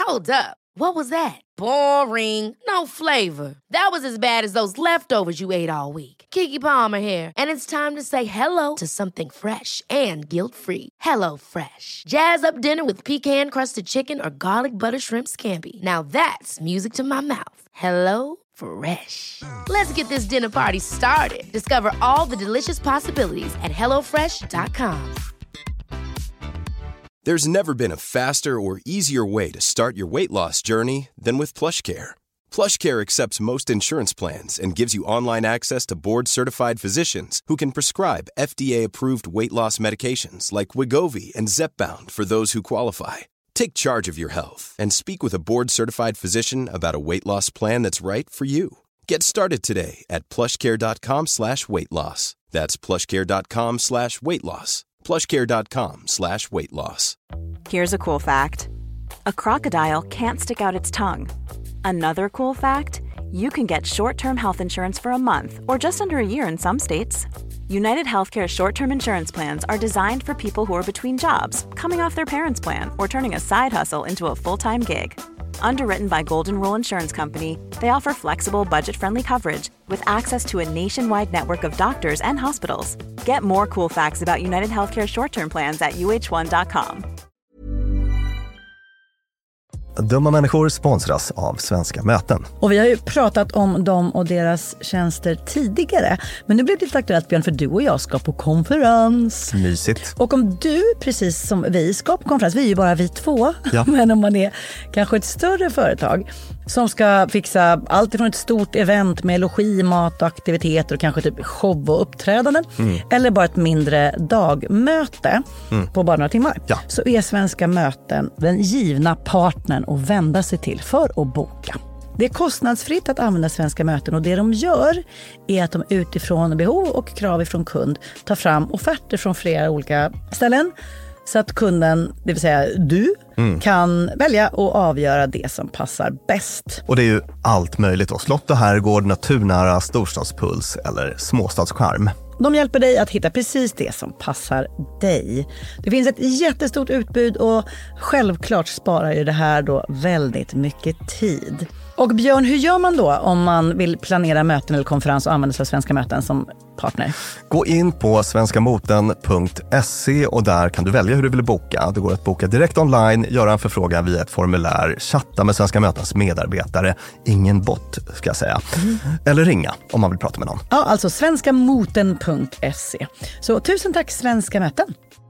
Hold up. What was that? Boring. No flavor. That was as bad as those leftovers you ate all week. Keke Palmer here, and it's time to say hello to something fresh and guilt-free. Hello Fresh. Jazz up dinner with pecan-crusted chicken or garlic butter shrimp scampi. Now that's music to my mouth. Hello Fresh. Let's get this dinner party started. Discover all the delicious possibilities at hellofresh.com. There's never been a faster or easier way to start your weight loss journey than with PlushCare. PlushCare accepts most insurance plans and gives you online access to board-certified physicians who can prescribe FDA-approved weight loss medications like Wegovy and Zepbound for those who qualify. Take charge of your health and speak with a board-certified physician about a weight loss plan that's right for you. Get started today at plushcare.com/weightloss. That's plushcare.com/weightloss. plushcare.com/weightloss. Here's a cool fact. A crocodile can't stick out its tongue. Another cool fact, you can get short-term health insurance for a month or just under a year in some states. United Healthcare short-term insurance plans are designed for people who are between jobs, coming off their parents' plan, or turning a side hustle into a full-time gig. Underwritten by Golden Rule Insurance Company, they offer flexible, budget-friendly coverage with access to a nationwide network of doctors and hospitals. Get more cool facts about United Healthcare short-term plans at uh1.com. Dumma människor sponsras av Svenska Möten. Och vi har ju pratat om dem och deras tjänster tidigare. Men nu blir det lite aktuellt, Björn, för du och jag ska på konferens. Mysigt. Och om du, precis som vi, ska på konferens, vi är ju bara vi två. Ja. Men om man är kanske ett större företag som ska fixa allt ifrån ett stort event med logi, mat och aktiviteter och kanske typ show och uppträdanden. Eller bara ett mindre dagmöte på bara några timmar. Ja. Så är Svenska Möten den givna partnern att vända sig till för att boka. Det är kostnadsfritt att använda Svenska Möten och det de gör är att de utifrån behov och krav ifrån kund tar fram offerter från flera olika ställen så att kunden, det vill säga du, kan välja och avgöra det som passar bäst. Och det är ju allt möjligt då. Slott och herrgård, naturnära, storstadspuls eller småstadscharm. De hjälper dig att hitta precis det som passar dig. Det finns ett jättestort utbud och självklart sparar ju det här då väldigt mycket tid. Och Björn, hur gör man då om man vill planera möten eller konferens och använda sig av Svenska Möten som partner? Gå in på svenskamoten.se och där kan du välja hur du vill boka. Det går att boka direkt online, göra en förfrågan via ett formulär, chatta med Svenska Mötens medarbetare, ingen bot ska jag säga, eller ringa om man vill prata med någon. Ja, alltså svenskamoten.se. Så tusen tack Svenska Möten.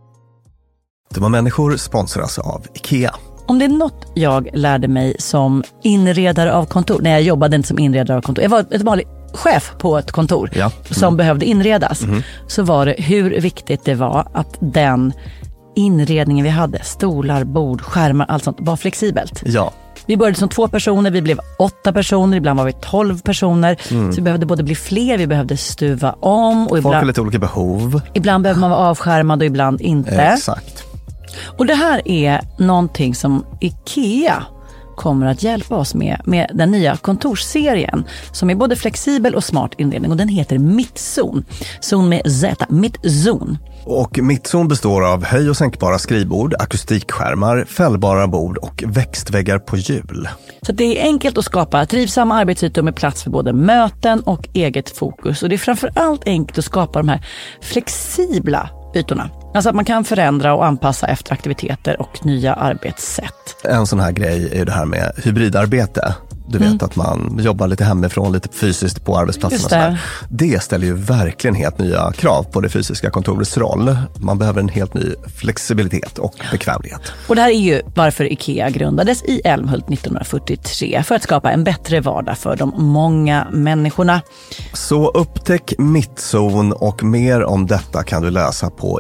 Dumma människor sponsras av IKEA. Om det är något jag lärde mig som inredare av kontor, när jag jobbade inte som inredare av kontor, jag var ett vanligt chef på ett kontor som behövde inredas, så var det hur viktigt det var att den inredningen vi hade, stolar, bord, skärmar, allt sånt, var flexibelt. Ja. Vi började som 2 personer, vi blev 8 personer, ibland var vi 12 personer. Så vi behövde både bli fler, vi behövde stuva om. Och folk har lite olika behov. Ibland behöver man vara avskärmad och ibland inte. Exakt. Och det här är någonting som IKEA kommer att hjälpa oss med den nya kontorsserien som är både flexibel och smart inredning, och den heter Mittzon. Zon med Z, Mittzon. Och Mittzon består av höj- och sänkbara skrivbord, akustikskärmar, fällbara bord och växtväggar på hjul. Så det är enkelt att skapa trivsamma arbetsytor med plats för både möten och eget fokus. Och det är framförallt enkelt att skapa de här flexibla ytorna. Alltså att man kan förändra och anpassa efter aktiviteter och nya arbetssätt. En sån här grej är det här med hybridarbete. Du vet att man jobbar lite hemifrån, lite fysiskt på arbetsplatsen. Och sådär. Det ställer ju verkligen helt nya krav på det fysiska kontorets roll. Man behöver en helt ny flexibilitet och bekvämlighet. Och det här är ju varför IKEA grundades i Älmhult 1943. För att skapa en bättre vardag för de många människorna. Så upptäck Mittzon och mer om detta kan du läsa på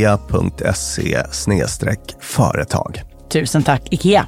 ikea.se/företag. Tusen tack IKEA.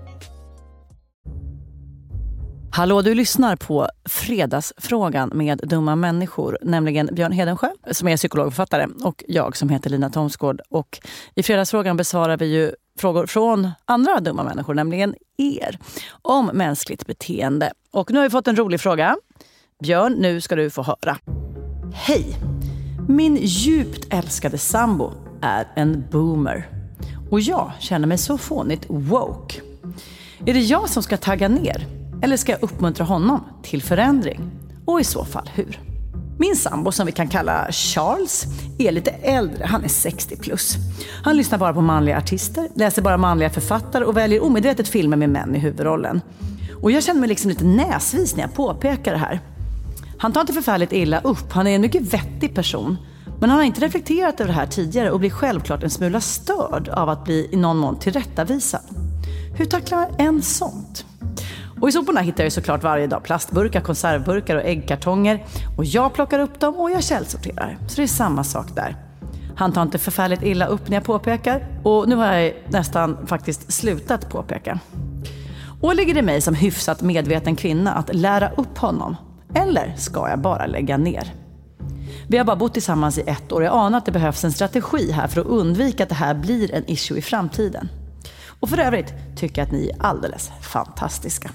Hallå, du lyssnar på Fredagsfrågan med dumma människor, nämligen Björn Hedensjö som är psykologförfattare och jag som heter Lina Thomsgård. Och i Fredagsfrågan besvarar vi ju frågor från andra dumma människor, nämligen er, om mänskligt beteende. Och nu har vi fått en rolig fråga. Björn, nu ska du få höra. Hej! Min djupt älskade sambo är en boomer och jag känner mig så fånigt woke. Är det jag som ska tagga ner? Eller ska jag uppmuntra honom till förändring? Och i så fall hur? Min sambo, som vi kan kalla Charles, är lite äldre. Han är 60 plus. Han lyssnar bara på manliga artister, läser bara manliga författare och väljer omedvetet filmer med män i huvudrollen. Och jag känner mig liksom lite näsvis när jag påpekar det här. Han tar inte förfärligt illa upp. Han är en mycket vettig person. Men han har inte reflekterat över det här tidigare och blir självklart en smula störd av att bli i någon mån tillrättavisad. Hur tacklar en sånt? Och i soporna hittar jag såklart varje dag plastburkar, konservburkar och äggkartonger. Och jag plockar upp dem och jag källsorterar. Så det är samma sak där. Han tar inte förfärligt illa upp när jag påpekar. Och nu har jag nästan faktiskt slutat påpeka. Och ligger det mig som hyfsat medveten kvinna att lära upp honom? Eller ska jag bara lägga ner? Vi har bara bott tillsammans i 1 år. Jag anar att det behövs en strategi här för att undvika att det här blir en issue i framtiden. Och för övrigt tycker jag att ni är alldeles fantastiska.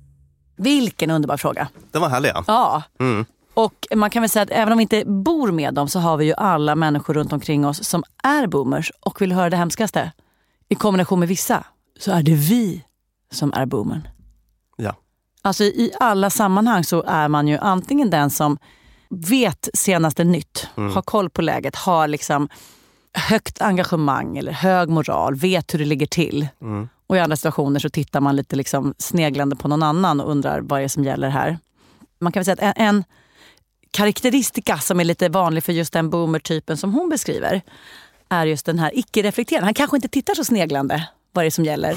Vilken underbar fråga. Det var härlig. Ja. Och man kan väl säga att även om vi inte bor med dem så har vi ju alla människor runt omkring oss som är boomers och vill höra det hemskaste. I kombination med vissa så är det vi som är boomern. Ja. Alltså i alla sammanhang så är man ju antingen den som vet senaste nytt, har koll på läget, har liksom högt engagemang eller hög moral, vet hur det ligger till. Och i andra situationer så tittar man lite liksom sneglande på någon annan och undrar vad det är som gäller här. Man kan väl säga att en karaktäristika som är lite vanlig för just den boomer-typen som hon beskriver är just den här icke-reflekterande. Han kanske inte tittar så sneglande vad det är som gäller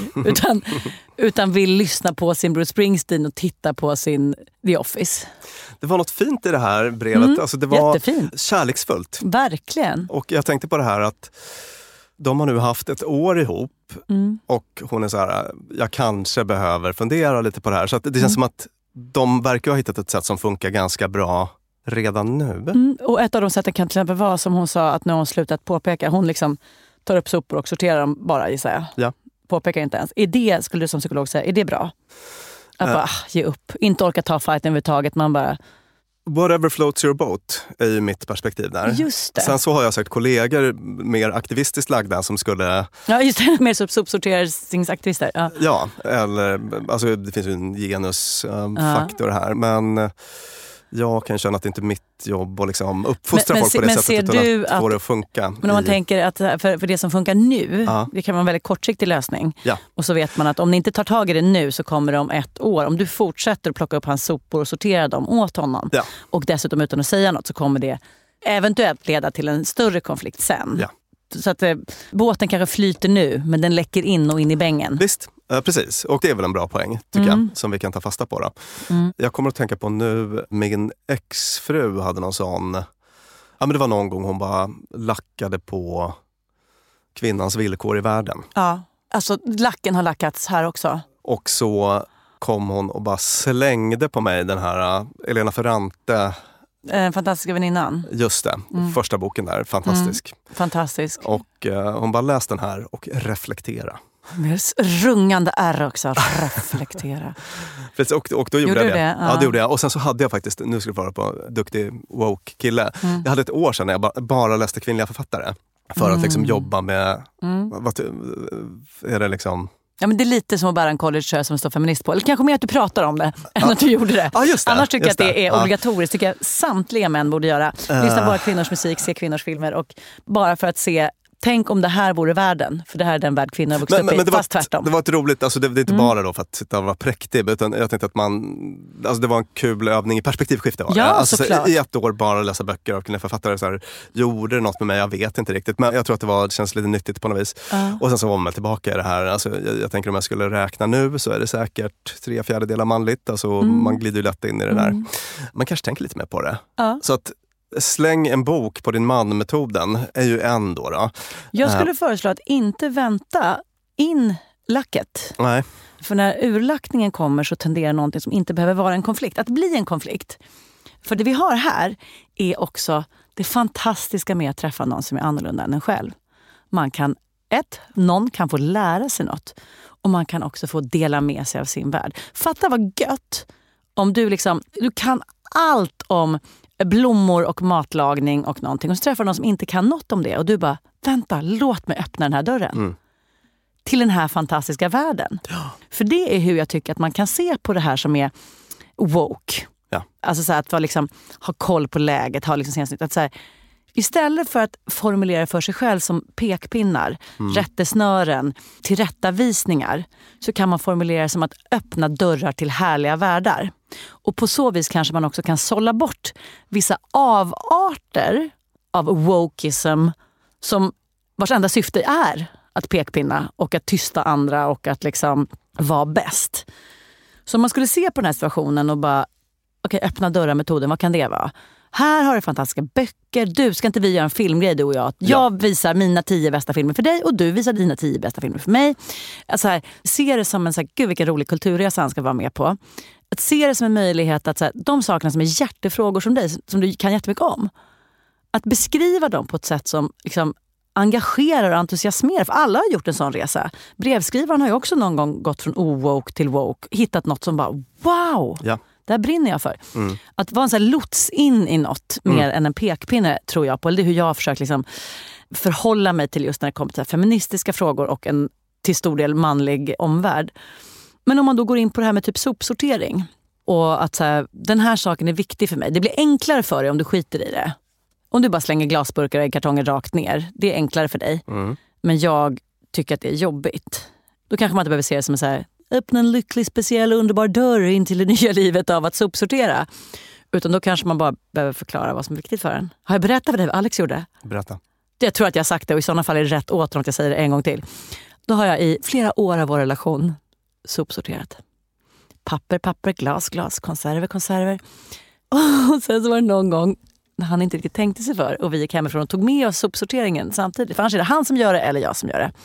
utan vill lyssna på sin Bruce Springsteen och titta på sin The Office. Det var något fint i det här brevet. Alltså det var jättefint. Kärleksfullt. Verkligen. Och jag tänkte på det här att de har nu haft 1 år ihop och hon är så här, jag kanske behöver fundera lite på det här. Så att det känns som att de verkar ha hittat ett sätt som funkar ganska bra redan nu. Och ett av de sätten kan till exempel vara som hon sa att när hon slutat påpeka, hon liksom tar upp sopor och sorterar dem bara i sig. Ja. Påpekar inte ens. Är det, skulle du som psykolog säga, är det bra? Att bara ge upp. Inte orka ta fighten överhuvudtaget. Man bara... Whatever floats your boat är ju mitt perspektiv där. Just det. Sen så har jag sagt kollegor mer aktivistiskt lagda som skulle... Ja, just det. Mer sopsorteringsaktivister. Ja. Ja, eller... Alltså det finns ju en genusfaktor här. Men jag kan känna att det inte är mitt jobb att liksom uppfostra folk på det sättet utan att få det att funka. Men om man tänker att för det som funkar nu, det kan vara en väldigt kortsiktig lösning. Ja. Och så vet man att om ni inte tar tag i det nu så kommer det om 1 år. Om du fortsätter att plocka upp hans sopor och sortera dem åt honom och dessutom utan att säga något så kommer det eventuellt leda till en större konflikt sen. Ja. Så att båten kanske flyter nu men den läcker in och in i bängen. Visst, precis. Och det är väl en bra poäng tycker jag som vi kan ta fasta på då. Jag kommer att tänka på nu, min exfru hade någon sån, ja men det var någon gång hon bara lackade på kvinnans villkor i världen. Ja, alltså lacken har lackats här också. Och så kom hon och bara slängde på mig den här Elena Ferrante. Fantastiska väninnan. Just det, första boken där, fantastisk. Fantastisk. Och hon bara läste den här och reflektera. Med rungande R också, reflektera. Och då gjorde jag det. Ja. Ja, det gjorde jag. Och sen så hade jag faktiskt, nu ska du vara på duktig woke kille. Jag hade 1 år sedan när jag bara läste kvinnliga författare. För att liksom jobba med, vad är det liksom... Ja, men det är lite som att bära en collegetröja som står feminist på. Eller kanske mer att du pratar om det än att du gjorde det. Ja, just det. Annars tycker jag att det är obligatoriskt. Tycker jag samtliga män borde göra. Lyssna bara kvinnors musik, se kvinnors filmer. Och bara för att se, tänk om det här vore världen. För det här är den värld kvinnor har vuxit upp i, fast tvärtom. Det var ett roligt, alltså det är inte bara då för att sitta och vara präktig. Utan jag tänkte att alltså det var en kul övning i perspektivskifte. Ja, alltså, såklart. I 1 år bara läsa böcker av kvinnliga författare. Så här, gjorde det något med mig? Jag vet inte riktigt. Men jag tror att det känns lite nyttigt på något vis. Och sen så var man tillbaka i det här. Alltså, jag tänker om jag skulle räkna nu så är det säkert 3/4 manligt. Alltså man glider ju lätt in i det där. Man kanske tänker lite mer på det. Så att släng en bok på din man-metoden är ju ändå då. Jag skulle föreslå att inte vänta in lacket. Nej. För när urlackningen kommer så tenderar någonting som inte behöver vara en konflikt att bli en konflikt. För det vi har här är också det fantastiska med att träffa någon som är annorlunda än en själv. Någon kan få lära sig något och man kan också få dela med sig av sin värld. Fatta vad gött om du kan allt om blommor och matlagning och någonting och så träffar någon som inte kan något om det och du bara, vänta, låt mig öppna den här dörren. till den här fantastiska världen. Ja. För det är hur jag tycker att man kan se på det här som är woke. Ja. Alltså så här, att liksom, ha koll på läget, ha liksom senaste, att så här, istället för att formulera för sig själv som pekpinnar, rättesnören, tillrättavisningar, så kan man formulera som att öppna dörrar till härliga världar. Och på så vis kanske man också kan sålla bort vissa avarter av wokeism som vars enda syfte är att pekpinna och att tysta andra och att liksom vara bäst. Så om man skulle se på den här situationen och bara öppna dörrar-metoden, vad kan det vara? Här har du fantastiska böcker. Du, ska inte vi göra en filmgrej, du och jag? Jag visar mina 10 bästa filmer för dig och du visar dina 10 bästa filmer för mig. Alltså här, se det som en så här, gud vilken rolig kulturresa han ska vara med på. Att se det som en möjlighet att så här, de sakerna som är hjärtefrågor som dig, som du kan jättemycket om, att beskriva dem på ett sätt som liksom engagerar och entusiasmerar. För alla har gjort en sån resa. Brevskrivaren har ju också någon gång gått från owoke till woke. Hittat något som bara, wow! Ja. Det här brinner jag för. Att vara en sån här lots in i något mer än en pekpinne, tror jag på. Eller det är hur jag har försökt liksom förhålla mig till just när det kommer till feministiska frågor och en till stor del manlig omvärld. Men om man då går in på det här med typ sopsortering och att så här, den här saken är viktig för mig. Det blir enklare för dig om du skiter i det. Om du bara slänger glasburkar och kartonger rakt ner. Det är enklare för dig. Men jag tycker att det är jobbigt. Då kanske man inte behöver se det som en så här, öppna en lycklig, speciell, underbar dörr in till det nya livet av att sopsortera. Utan då kanske man bara behöver förklara vad som är viktigt för en. Har jag berättat för dig vad Alex gjorde? Berätta. Jag tror att jag har sagt det och i sådana fall är det rätt åt om jag säger det en gång till. Då har jag i flera år av vår relation sopsorterat. Papper, glas, konserver. Och sen så var det någon gång när han inte riktigt tänkte sig för och vi gick hemifrån och tog med oss sopsorteringen samtidigt. För annars är det han som gör det eller jag som gör det.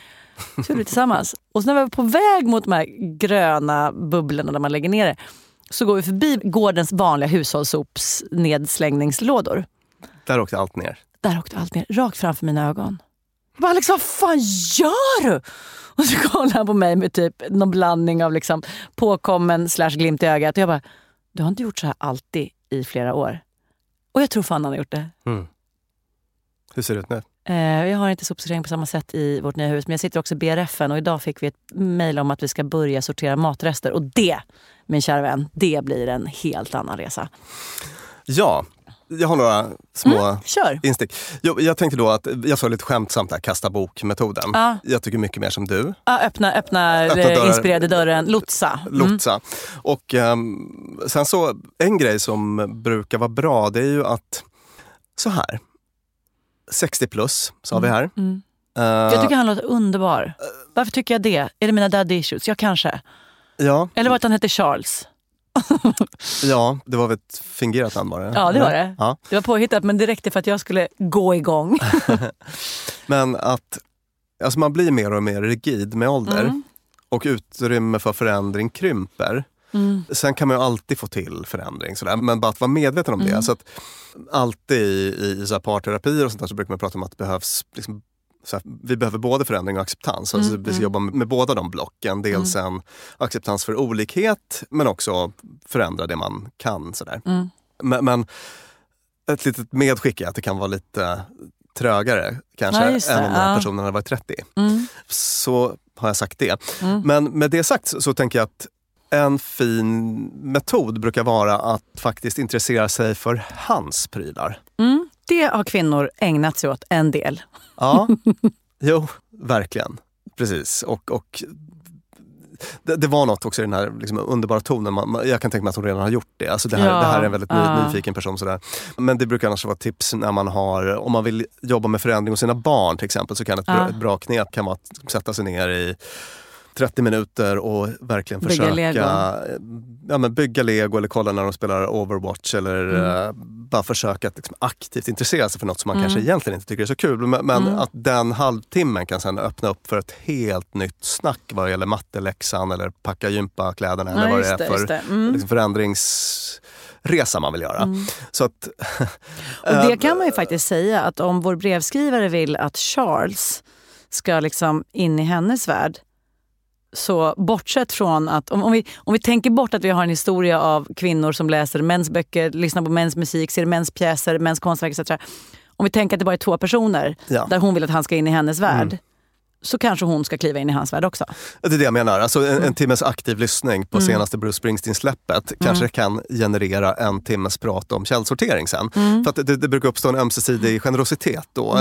Så gjorde vi tillsammans. Och sen när vi var på väg mot de här gröna bubblorna där man lägger ner det, så går vi förbi gårdens vanliga hushållssops nedslängningslådor. Där åkte allt ner. Rakt framför mina ögon. Jag bara, Alex, vad fan gör du? Och så kollar han på mig med typ någon blandning av liksom påkommen / glimt i ögat. Och jag bara, du har inte gjort så här alltid i flera år. Och jag tror fan han har gjort det. Hur ser det ut nu? Jag har inte sopsortering på samma sätt i vårt nya hus. Men jag sitter också i BRF:en och idag fick vi ett mejl om att vi ska börja sortera matrester. Och det, min kära vän, det blir en helt annan resa. Ja, jag har några små instick. Jag tänkte då att jag sa lite skämtsamt där, kasta bok-metoden. Jag tycker mycket mer som du. Öppna dörren, inspirerade dörren, lotsa. Och sen så, en grej som brukar vara bra, det är ju att så här, 60 plus sa vi här. Jag tycker han låter underbar. Varför tycker jag det? Är det mina daddy issues? Jag kanske. Ja. Eller var det att han hette Charles? Ja, det var väl ett fingerat namn var det. Ja, det var det. Ja. Det var påhittat, men det räckte för att jag skulle gå igång. Men att alltså man blir mer och mer rigid med ålder och utrymme för förändring krymper. Sen kan man ju alltid få till förändring sådär, men bara att vara medveten om det. Så att alltid i så här parterapier och sånt där så brukar man prata om att det behövs liksom, så här, vi behöver både förändring och acceptans. Alltså vi ska jobba med båda de blocken. Dels en acceptans för olikhet, men också förändra det man kan. Sådär. Men ett litet medskick är att det kan vara lite trögare kanske än om den här personen hade varit 30. Så har jag sagt det. Men med det sagt så tänker jag att en fin metod brukar vara att faktiskt intressera sig för hans prylar. Det har kvinnor ägnat sig åt en del. Ja, jo, verkligen. Precis. Och det var något också i den här liksom, underbara tonen. Jag kan tänka mig att hon redan har gjort det. Alltså det här är en väldigt nyfiken person. Sådär. Men det brukar annars vara tips när man har, om man vill jobba med förändring hos sina barn till exempel, så kan ett bra knep kan vara att sätta sig ner i 30 minuter och verkligen bygga Lego eller kolla när de spelar Overwatch eller bara försöka att liksom aktivt intressera sig för något som man kanske egentligen inte tycker är så kul. Men att den halvtimmen kan sen öppna upp för ett helt nytt snack vad det gäller matteläxan eller packa gympakläderna eller vad det är för liksom förändringsresa man vill göra. Så att, och det kan man ju faktiskt säga att om vår brevskrivare vill att Charles ska liksom in i hennes värld, så bortsett från att om vi tänker bort att vi har en historia av kvinnor som läser mäns böcker, lyssnar på mäns musik, ser mäns pjäser, mäns konstverk etc. Om vi tänker att det bara är 2 personer där hon vill att han ska in i hennes värld, så kanske hon ska kliva in i hans värld också. Det är det jag menar. Alltså en timmes aktiv lyssning på senaste Bruce Springsteen-släppet kanske kan generera en timmes prat om källsortering sen. För att det brukar uppstå en ömsesidig generositet då.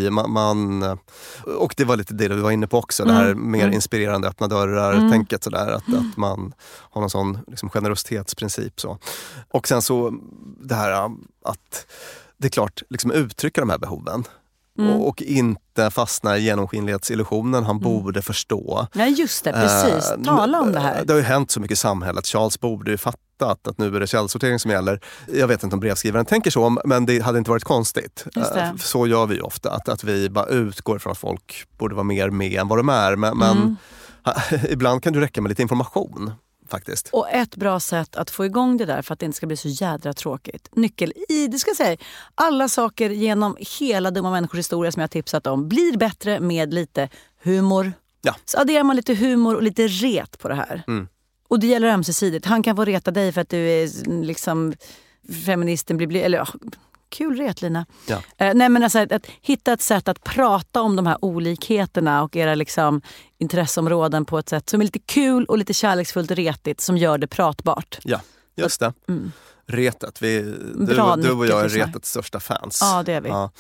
Och det var lite det vi var inne på också. Det här mer inspirerande öppna dörrar-tänket sådär. Att man har någon sån liksom, generositetsprincip. Så. Och sen så det här att det är klart liksom, uttrycka de här behoven. Och inte fastna i genomskinlighetsillusionen. Han borde förstå. Ja, just det, precis. Tala om det här. Det har ju hänt så mycket i samhället. Charles borde ju fattat att nu är det källsortering som gäller. Jag vet inte om brevskrivaren tänker så, men det hade inte varit konstigt. Så gör vi ju ofta. Att vi bara utgår från att folk borde vara mer med än vad de är. Men ibland kan det räcka med lite information. Faktiskt. Och ett bra sätt att få igång det där för att det inte ska bli så jädra tråkigt. Det ska jag säga, alla saker genom hela Dumma människors historia som jag tipsat om blir bättre med lite humor. Ja. Så adderar man lite humor och lite ret på det här. Och det gäller ömsesidigt. Han kan få reta dig för att du är liksom feministen eller kul ret, Lina. Ja. Nej, men alltså att hitta ett sätt att prata om de här olikheterna och era liksom intresseområden på ett sätt som är lite kul och lite kärleksfullt och retigt som gör det pratbart. Ja, just det. Retet. Du och jag är retets största fans. Ja, det är vi. Ja.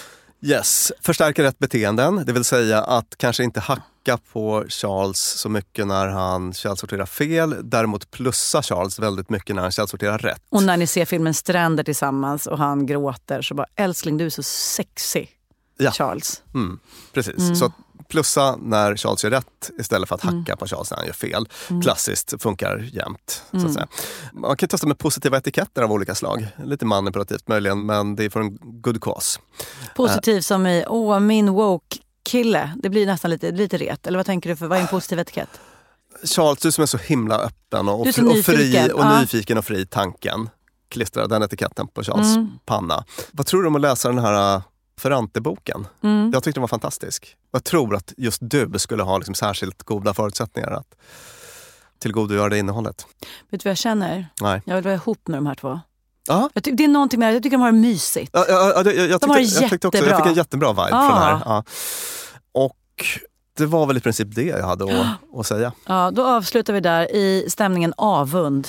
Yes. Förstärka rätt beteenden. Det vill säga att kanske inte hacka på Charles så mycket när han källsorterar fel. Däremot plussa Charles väldigt mycket när han källsorterar rätt. Och när ni ser filmen Stränder tillsammans och han gråter så bara, älskling, du är så sexy, Charles. Precis. Så plussa när Charles gör rätt istället för att hacka på Charles när han gör fel. Klassiskt funkar jämt. Så att säga. Man kan testa med positiva etiketter av olika slag. Lite manipulativt möjligen, men det är för en good cause. Positiv som i, min woke-kille. Det blir nästan lite ret. Eller vad tänker du för, vad är en positiv etikett? Charles, du som är så himla öppen och nyfiken och fri tanken. Klistra den etiketten på Charles panna. Vad tror du om att läsa den här Ferrante-boken? Jag tyckte den var fantastisk. Jag tror att just du skulle ha liksom särskilt goda förutsättningar att tillgodogöra det innehållet. Vet du vad jag känner? Nej. Jag vill vara ihop med de här två. Det är någonting med det. Jag tycker de har det mysigt. Jag tyckte också, jag fick en jättebra vibe från det här. Ja. Och det var väl i princip det jag hade att säga. Ja, då avslutar vi där i stämningen avund.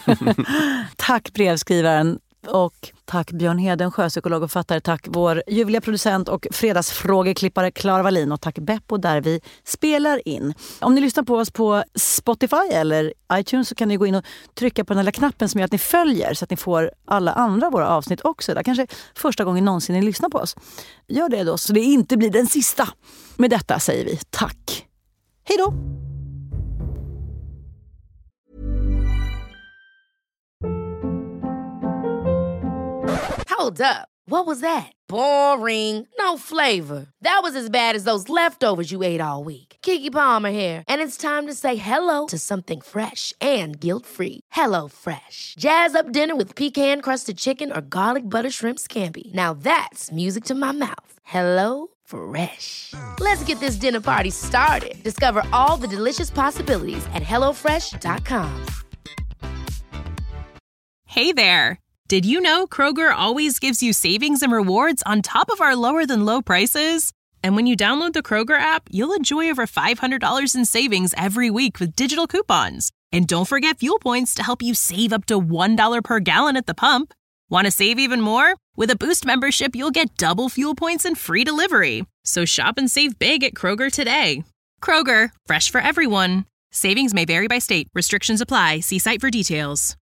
Tack brevskrivaren. Och tack Björn Hedensjö, psykolog och författare. Tack vår ljuvliga producent och fredagsfrågeklippare Clara Wallin. Och tack Beppo där vi spelar in. Om ni lyssnar på oss på Spotify eller iTunes så kan ni gå in och trycka på den lilla knappen som gör att ni följer så att ni får alla andra våra avsnitt också. Det kanske första gången någonsin ni lyssnar på oss. Gör det då så det inte blir den sista. Med detta säger vi tack. Hej då! Hold up. What was that? Boring. No flavor. That was as bad as those leftovers you ate all week. Keke Palmer here, and it's time to say hello to something fresh and guilt-free. Hello Fresh. Jazz up dinner with pecan-crusted chicken or garlic butter shrimp scampi. Now that's music to my mouth. Hello Fresh. Let's get this dinner party started. Discover all the delicious possibilities at hellofresh.com. Hey there. Did you know Kroger always gives you savings and rewards on top of our lower-than-low prices? And when you download the Kroger app, you'll enjoy over $500 in savings every week with digital coupons. And don't forget fuel points to help you save up to $1 per gallon at the pump. Want to save even more? With a Boost membership, you'll get double fuel points and free delivery. So shop and save big at Kroger today. Kroger, fresh for everyone. Savings may vary by state. Restrictions apply. See site for details.